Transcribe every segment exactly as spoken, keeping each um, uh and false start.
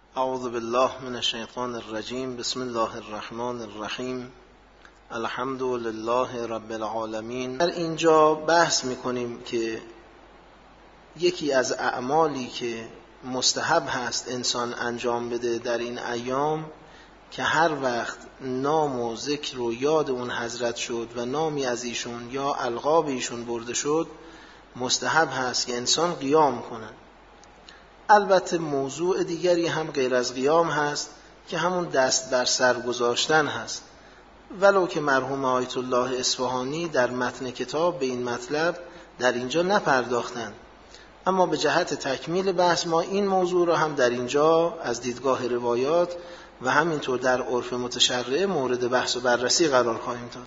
اعوذ بالله من الشیطان الرجیم. بسم الله الرحمن الرحیم. الحمد لله رب العالمین. در اینجا بحث میکنیم که یکی از اعمالی که مستحب هست انسان انجام بده در این ایام که هر وقت نام و ذکر و یاد اون حضرت شد و نامی از ایشون یا القاب ایشون برده شد، مستحب هست که انسان قیام کنه. البته موضوع دیگری هم غیر از قیام هست که همون دست بر سر گذاشتن هست، ولو که مرحوم آیت الله اصفهانی در متن کتاب به این مطلب در اینجا نپرداختند، اما به جهت تکمیل بحث ما این موضوع را هم در اینجا از دیدگاه روایات و همینطور در عرف متشرع مورد بحث و بررسی قرار خواهیم داد.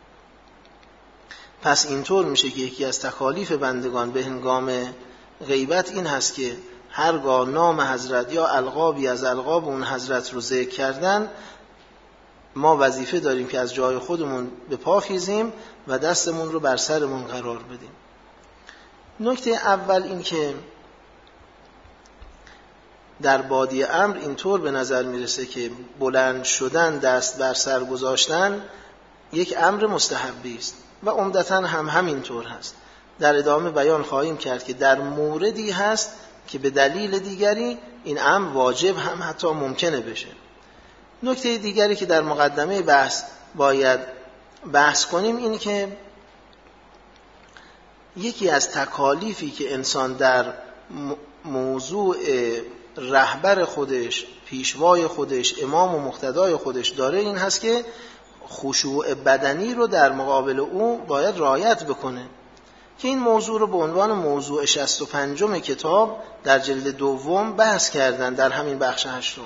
پس اینطور میشه که یکی از تکالیف بندگان به هنگام غیبت این هست که هرگاه نام حضرت یا القابی از القاب اون حضرت رو ذکر کردن، ما وظیفه داریم که از جای خودمون به پا خیزیم و دستمون رو بر سرمون قرار بدیم. نکته اول این که در بادی امر اینطور به نظر میرسه که بلند شدن، دست بر سر گذاشتن یک امر مستحبی است و عمدتاً هم همینطور هست. در ادامه بیان خواهیم کرد که در موردی هست که به دلیل دیگری این امر واجب هم حتی ممکنه بشه. نکته دیگری که در مقدمه بحث باید بحث کنیم این که یکی از تکالیفی که انسان در موضوع رهبر خودش، پیشوای خودش، امام و مقتدای خودش داره این هست که خشوع بدنی رو در مقابل او باید رعایت بکنه، که این موضوع رو به عنوان موضوع شصت و پنجم کتاب در جلد دوم بحث کردن در همین بخش هشتم.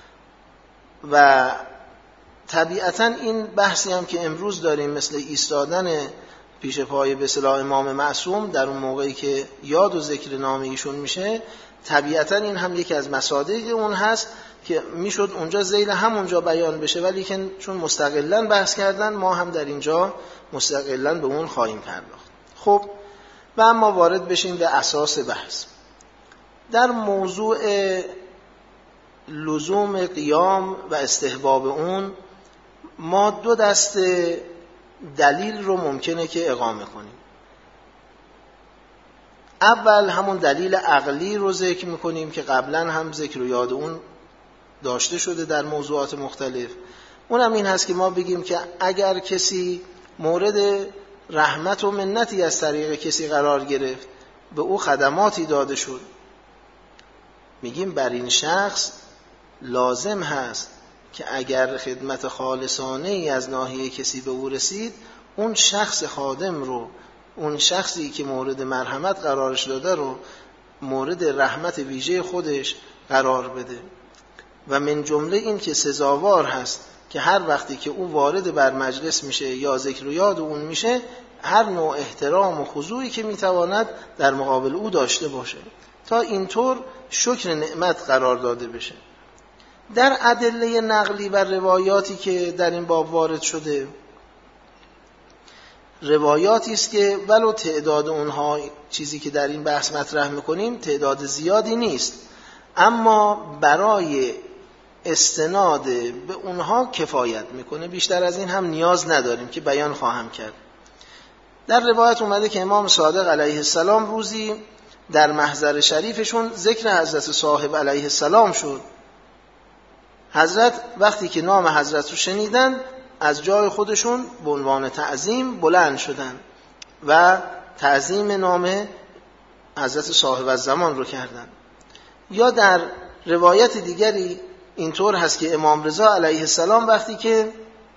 و طبیعتاً این بحثی هم که امروز داریم مثل ایستادن پیش پای به اصطلاح امام معصوم در اون موقعی که یاد و ذکر نام ایشون میشه، طبیعتاً این هم یکی از مصادیق اون هست که میشد اونجا ذیل همونجا بیان بشه، ولی که چون مستقلاً بحث کردن ما هم در اینجا مستقلاً به اون خواهیم پرداخت. خب و اما وارد بشیم به اساس بحث. در موضوع لزوم قیام و استحباب اون ما دو دسته دلیل رو ممکنه که اقامه کنیم. اول همون دلیل عقلی رو ذکر میکنیم که قبلا هم ذکر و یاد اون داشته شده در موضوعات مختلف. اونم این هست که ما بگیم که اگر کسی مورد رحمت و منتی از طریق کسی قرار گرفت، به او خدماتی داده شد، میگیم بر این شخص لازم هست که اگر خدمت خالصانه ای از ناحیه کسی به او رسید، اون شخص خادم رو، اون شخصی که مورد مرحمت قرارش داده رو مورد رحمت ویژه خودش قرار بده. و من جمله این که سزاوار هست که هر وقتی که او وارد بر مجلس میشه یا ذکر و یاد اون میشه، هر نوع احترام و خضوعی که میتواند در مقابل او داشته باشه تا اینطور شکر نعمت قرار داده بشه. در ادله نقلی و روایاتی که در این باب وارد شده، روایاتی است که ولو تعداد اونها چیزی که در این بحث مطرح میکنیم تعداد زیادی نیست، اما برای استناد به اونها کفایت میکنه، بیشتر از این هم نیاز نداریم که بیان خواهم کرد. در روایت اومده که امام صادق علیه السلام روزی در محضر شریفشون ذکر حضرت صاحب علیه السلام شد. حضرت وقتی که نام حضرت رو شنیدن از جای خودشون به عنوان تعظیم بلند شدن و تعظیم نام حضرت صاحب الزمان رو کردن. یا در روایت دیگری اینطور هست که امام رضا علیه السلام وقتی که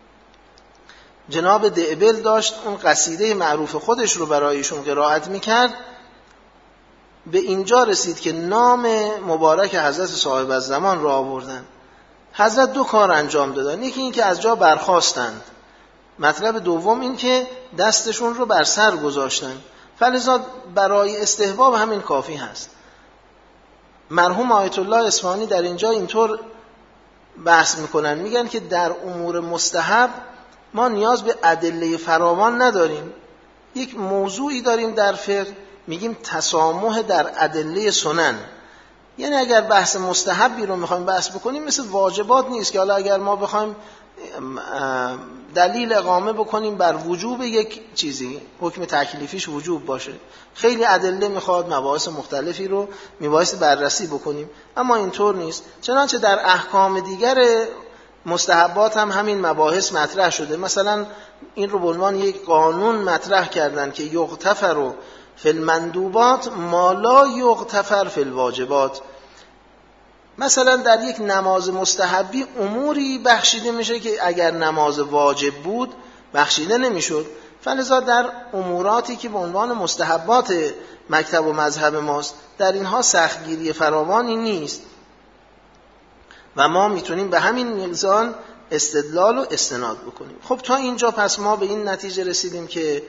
جناب دعبل داشت اون قصیده معروف خودش رو برایشون قرائت میکرد، به اینجا رسید که نام مبارک حضرت صاحب الزمان رو آوردن. حضرت دو کار انجام دادن، یکی این که از جا برخاستند، مطلب دوم این که دستشون رو بر سر گذاشتن. فلذا برای استحباب همین کافی هست. مرحوم آیت الله اصفهانی در اینجا اینطور بحث میکنن، میگن که در امور مستحب ما نیاز به ادله فراوان نداریم. یک موضوعی داریم در فقه میگیم تسامح در ادله سنن. یعنی اگر بحث مستحبی رو میخوایم بحث بکنیم مثل واجبات نیست که حالا اگر ما بخوایم دلیل اقامه بکنیم بر وجوب یک چیزی، حکم تکلیفیش وجوب باشه، خیلی ادله میخواد، مباحث مختلفی رو میبایست بررسی بکنیم، اما اینطور نیست. چنانچه در احکام دیگر مستحبات هم همین مباحث مطرح شده. مثلا این رو به عنوان یک قانون مطرح کردن که یغتفر فی المندوبات ما لا یغتفر فی الواجبات. مثلا در یک نماز مستحبی اموری بخشیده میشه که اگر نماز واجب بود بخشیده نمیشد، فلذا در اموراتی که به عنوان مستحبات مکتب و مذهب ماست در اینها سختگیری فراوانی نیست و ما میتونیم به همین میزان استدلال و استناد بکنیم. خب تا اینجا پس ما به این نتیجه رسیدیم که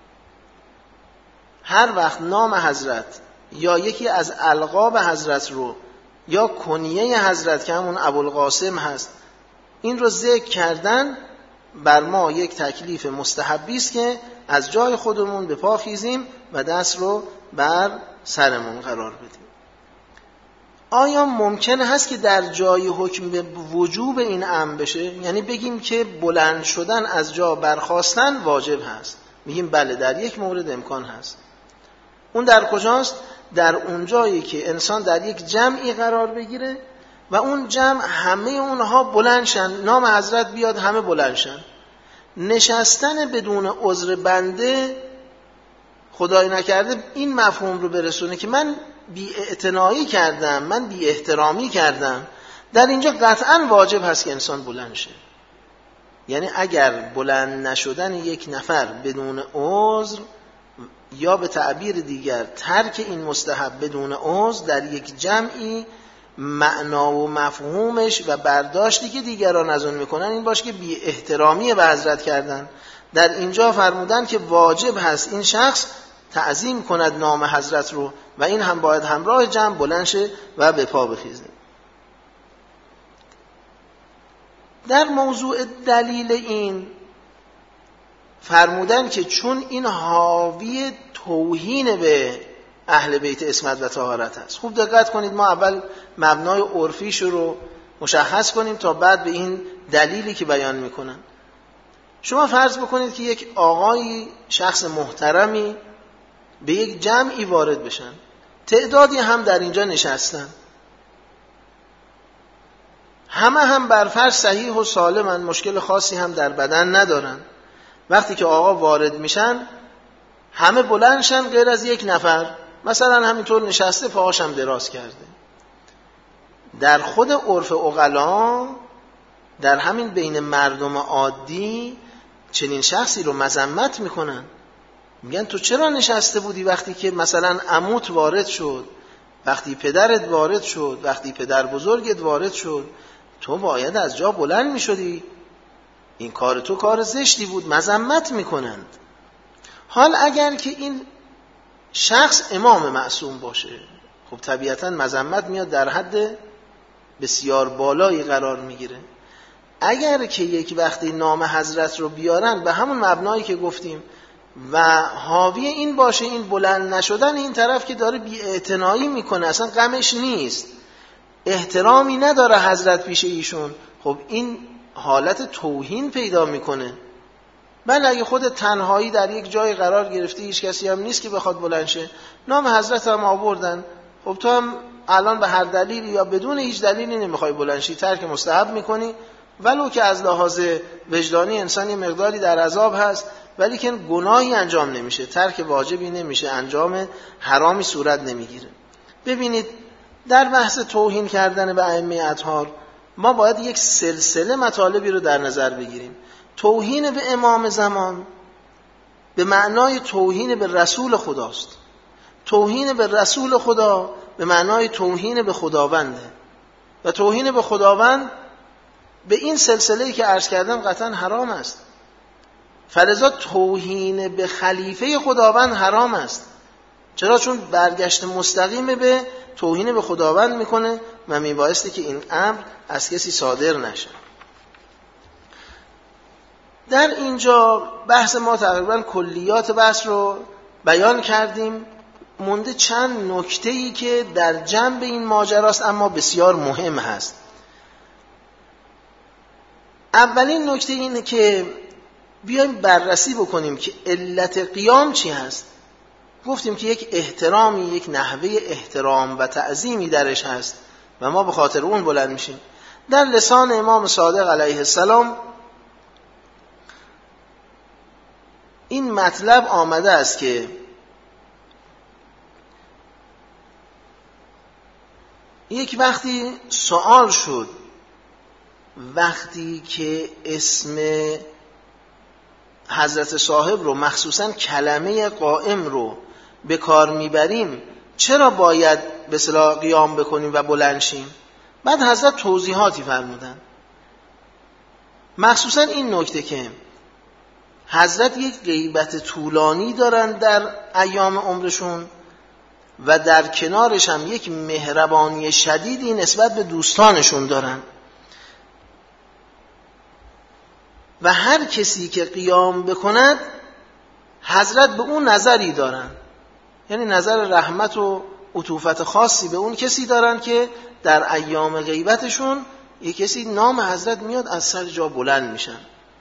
هر وقت نام حضرت یا یکی از القاب حضرت رو یا کنیه حضرت که همون ابوالقاسم هست این رو ذکر کردن، بر ما یک تکلیف مستحبی است که از جای خودمون به پا خیزیم و دست رو بر سرمون قرار بدیم. آیا ممکن هست که در جای حکم به وجوب این امر بشه؟ یعنی بگیم که بلند شدن از جا برخاستن واجب هست؟ میگیم بله، در یک مورد امکان هست. اون در کجاست؟ در اون جایی که انسان در یک جمعی قرار بگیره و اون جمع همه اونها بلند شن، نام حضرت بیاد همه بلند شن. نشستن بدون عذر بنده خدای نکرده این مفهوم رو برسونه که من بی اعتنایی کردم، من بی احترامی کردم، در اینجا قطعا واجب هست که انسان بلند شه. یعنی اگر بلند نشدن یک نفر بدون عذر یا به تعبیر دیگر ترک این مستحب بدون عذر در یک جمعی معنا و مفهومش و برداشتی که دیگران از اون میکنن این باشه که بی احترامی به حضرت کردن، در اینجا فرمودن که واجب هست این شخص تعظیم کند نام حضرت رو و این هم باید همراه جمع بلند شه و به پا بخیزه. در موضوع دلیل این فرمودن که چون این حاوی توهین به اهل بیت عصمت و طهارت هست. خوب دقت کنید، ما اول مبنای عرفیش رو مشخص کنیم تا بعد به این دلیلی که بیان میکنن. شما فرض بکنید که یک آقایی، شخص محترمی به یک جمعی وارد بشن، تعدادی هم در اینجا نشستن، همه هم بر فرض صحیح و سالمن، مشکل خاصی هم در بدن ندارن. وقتی که آقا وارد میشن همه بلندشن غیر از یک نفر، مثلا همینطور نشسته پاهاش هم دراز کرده. در خود عرف عقلا، در همین بین مردم عادی چنین شخصی رو مذمت میکنن، میگن تو چرا نشسته بودی وقتی که مثلا عموت وارد شد، وقتی پدرت وارد شد، وقتی پدر بزرگت وارد شد، تو باید از جا بلند میشدی، این کار تو کار زشتی بود، مذمت میکنند. حال اگر که این شخص امام معصوم باشه، خب طبیعتاً مذمت میاد در حد بسیار بالایی قرار میگیره. اگر که یک وقتی نام حضرت رو بیارن به همون مبنایی که گفتیم و حاوی این باشه، این بلند نشدن این طرف که داره بی اعتنایی میکنه، اصلا غمش نیست، احترامی نداره حضرت پیش ایشون، خب این حالت توهین پیدا میکنه. بله اگه خود تنهایی در یک جای قرار گرفتی، هیچ کسی هم نیست که بخواد بلند شه، نام حضرت هم آوردن، خب تو هم الان به هر دلیلی یا بدون هیچ دلیلی نمیخوای بلند شی، ترک مستحب میکنی، ولو که از لحاظ وجدانی انسان یه مقداری در عذاب هست، ولی که گناهی انجام نمیشه، ترک واجبی نمیشه، انجام حرامی صورت نمیگیره. ببینید در بحث توهین کردن به ائمه اطهار ما باید یک سلسله مطالبی رو در نظر بگیریم. توهین به امام زمان به معنای توهین به رسول خداست. توهین به رسول خدا به معنای توهین به خداونده و توهین به خداوند به این سلسله‌ای که عرض کردم قطعا حرام است. فلذا توهین به خلیفه خداوند حرام است. چرا؟ چون برگشت مستقیم به توهین به خداوند میکنه و میبایسته که این امر از کسی صادر نشه. در اینجا بحث ما تقریبا کلیات بحث رو بیان کردیم مونده چند نکته‌ای که در جنب این ماجراست اما بسیار مهم هست. اولین نکته اینه که بیایم بررسی بکنیم که علت قیام چی هست. گفتیم که یک احترامی، یک نحوه احترام و تعظیمی درش هست و ما به خاطر اون بلند میشیم. در لسان امام صادق علیه السلام این مطلب آمده است که یک وقتی سوال شد، وقتی که اسم حضرت صاحب رو مخصوصا کلمه قائم رو به کار میبریم چرا باید به اصطلاح قیام بکنیم و بلند شیم؟ بعد حضرت توضیحاتی فرمودن، مخصوصا این نکته که حضرت یک غیبت طولانی دارن در ایام عمرشون و در کنارش هم یک مهربانی شدیدی نسبت به دوستانشون دارن و هر کسی که قیام بکند حضرت به اون نظری دارن، یعنی نظر رحمت و عطوفت خاصی به اون کسی دارن که در ایام غیبتشون یک کسی نام حضرت میاد از سر جا بلند میشن.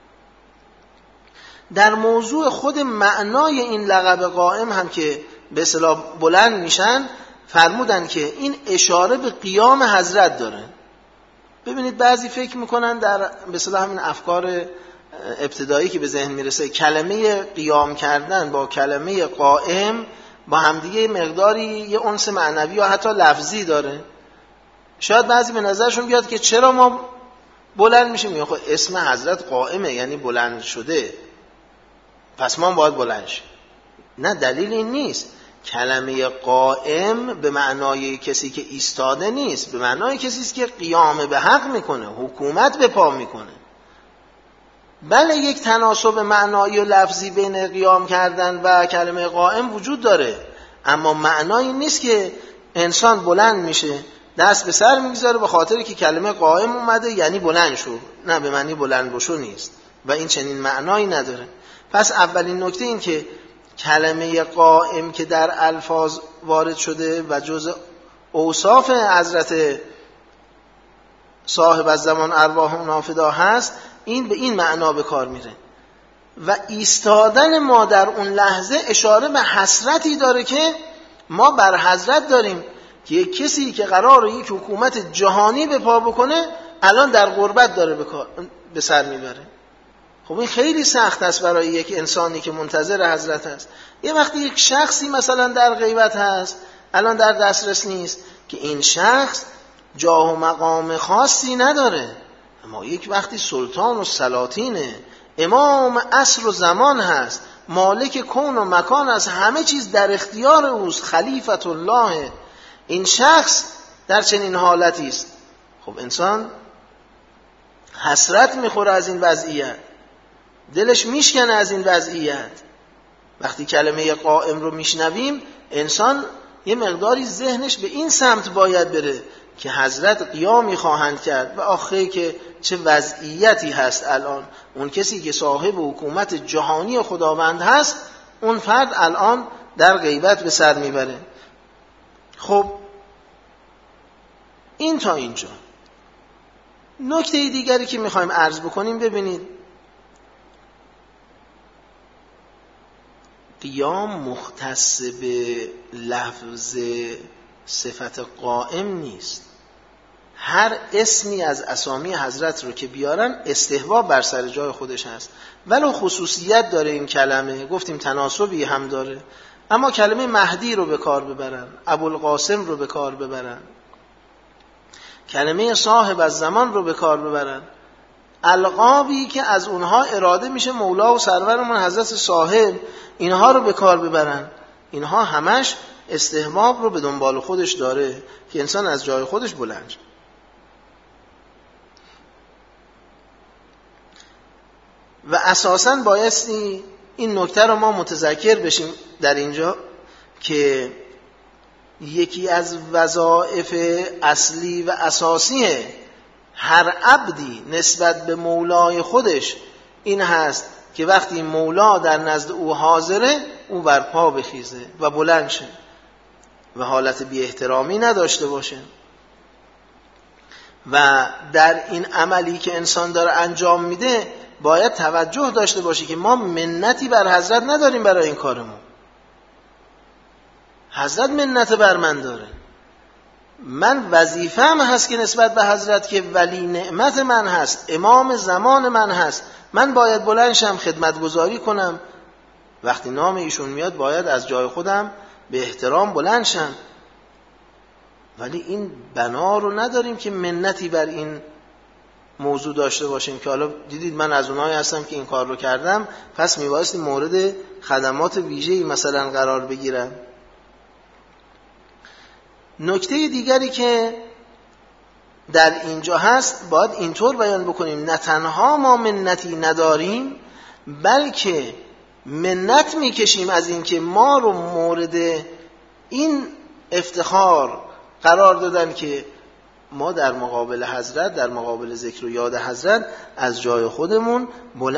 در موضوع خود معنای این لقب قائم هم که به اصطلاح بلند میشن فرمودن که این اشاره به قیام حضرت داره. ببینید بعضی فکر میکنن در به اصطلاح همین افکار ابتدایی که به ذهن میرسه کلمه قیام کردن با کلمه قائم با همدیگه مقداری یه انس معنوی یا حتی لفظی داره. شاید بعضی به نظرشون بیاد که چرا ما بلند میشیم؟ یا خب اسم حضرت قائمه یعنی بلند شده، پس ما باید بلند شیم. نه، دلیل این نیست. کلمه قائم به معنای کسی که ایستاده نیست، به معنای کسی است که قیام به حق میکنه، حکومت به پا میکنه. بله یک تناسب معنایی و لفظی بین قیام کردن و کلمه قائم وجود داره، اما معنایی نیست که انسان بلند میشه دست به سر میگذاره به خاطری که کلمه قائم اومده یعنی بلند شو. نه، به معنی بلند بشو نیست و این چنین معنایی نداره. پس اولین نکته این که کلمه قائم که در الفاظ وارد شده و جز اوصاف حضرت صاحب الزمان ارواح نافدا هست، این به این معنا به کار میره و ایستادن ما در اون لحظه اشاره به حسرتی داره که ما بر حضرت داریم که یک کسی که قراره یک حکومت جهانی به پا بکنه الان در غربت داره به, به سر میبره. خب این خیلی سخت است برای یک انسانی که منتظر حضرت است. یه وقتی یک شخصی مثلا در غیبت هست الان در دسترس نیست که این شخص جاه و مقام خاصی نداره، اما یک وقتی سلطان و سلاطینه، امام عصر و زمان هست، مالک کون و مکان است، همه چیز در اختیار اوست، خلیفت الله، این شخص در چنین حالتی است. خب انسان حسرت میخوره از این وضعیت، دلش میشکنه از این وضعیت. وقتی کلمه قائم رو میشنویم انسان یه مقداری ذهنش به این سمت باید بره که حضرت قیامی خواهند کرد و آخه که چه وضعیتی هست الان. اون کسی که صاحب حکومت جهانی خداوند هست اون فرد الان در غیبت به سر میبره. خب این تا اینجا. نکته دیگری که میخوایم عرض بکنیم، ببینید قیام مختص به لفظ صفت قائم نیست. هر اسمی از اسامی حضرت رو که بیارن استحباب بر سر جای خودش هست، ولو خصوصیت داره این کلمه، گفتیم تناسبی هم داره، اما کلمه مهدی رو به کار ببرن، ابوالقاسم رو به کار ببرن، کلمه صاحب الزمان رو به کار ببرن، القابی که از اونها اراده میشه مولا و سرورمون حضرت صاحب، اینها رو به کار ببرن، اینها همش استحباب رو به دنبال خودش داره که انسان از جای خودش بلند شه. و اساساً بایستی این نکته رو ما متذکر بشیم در اینجا که یکی از وظایف اصلی و اساسی هر عبدی نسبت به مولای خودش این هست که وقتی مولا در نزد او حاضره او بر پا بخیزه و بلند شه. و حالت بی احترامی نداشته باشه. و در این عملی که انسان داره انجام میده باید توجه داشته باشه که ما منتی بر حضرت نداریم برای این کارمون. حضرت منت بر من داره. من وظیفه‌ام هست که نسبت به حضرت که ولی نعمت من هست، امام زمان من هست، من باید بلند شم خدمتگزاری کنم. وقتی نام ایشون میاد باید از جای خودم به احترام بلند شم. ولی این بنا رو نداریم که منتی بر این موضوع داشته باشیم که حالا دیدید من از اونایی هستم که این کار رو کردم، پس میبایستی مورد خدمات ویژه‌ای مثلا قرار بگیرم. نکته دیگری که در اینجا هست باید اینطور بیان بکنیم، نه تنها ما منتی نداریم بلکه منت میکشیم از این که ما رو مورد این افتخار قرار دادن که ما در مقابل حضرت، در مقابل ذکر و یاد حضرت از جای خودمون بلند